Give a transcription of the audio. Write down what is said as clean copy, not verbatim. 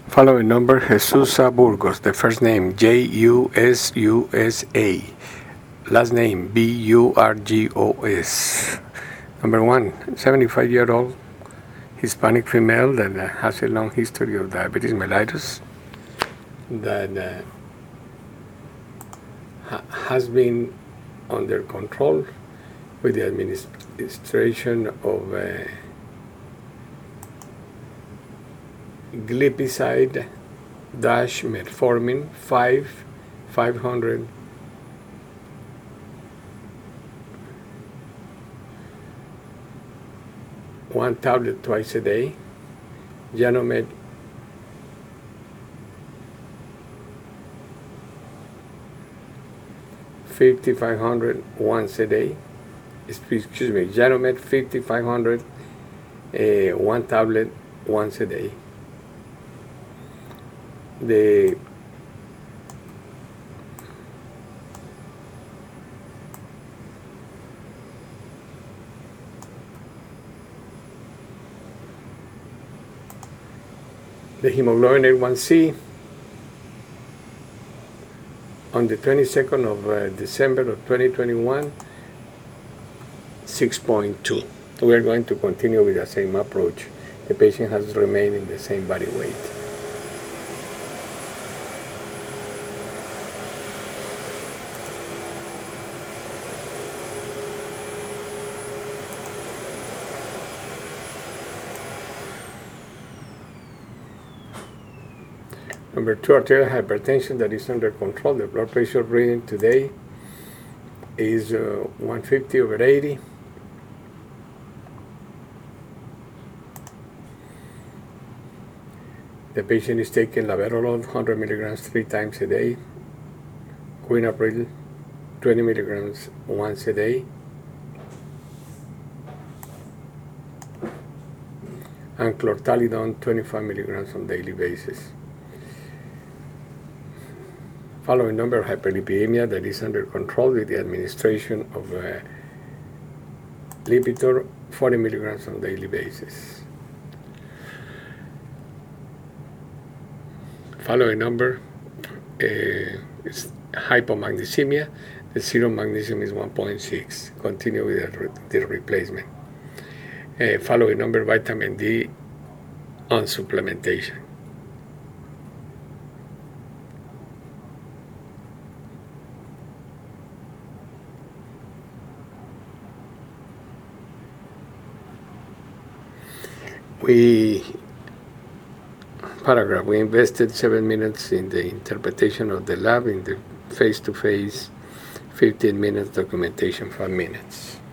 Following number, Jesusa Burgos. The first name, Jususa. Last name, Burgos. Number 1, 75-year-old Hispanic female that has a long history of diabetes mellitus, that has been under control with the administration of glipizide dash metformin 500 one tablet twice a day, Janomed 5500 once a day. Excuse me, Janomed 5500 one tablet once a day. The hemoglobin A1C on the 22nd of December of 2021, 6.2. We are going to continue with the same approach. The patient has remained in the same body weight. Number 2, arterial hypertension that is under control. The blood pressure reading today is 150/80. The patient is taking labetalol 100 milligrams 3 times a day, quinapril 20 milligrams once a day, and clortalidone 25 milligrams on a daily basis. Following number, hyperlipidemia that is under control with the administration of Lipitor 40 milligrams on a daily basis. Following number is hypomagnesemia. The serum magnesium is 1.6. Continue with the replacement. Following number, vitamin D on supplementation. We invested 7 minutes in the interpretation of the lab, in the face-to-face 15 minutes, documentation 5 minutes.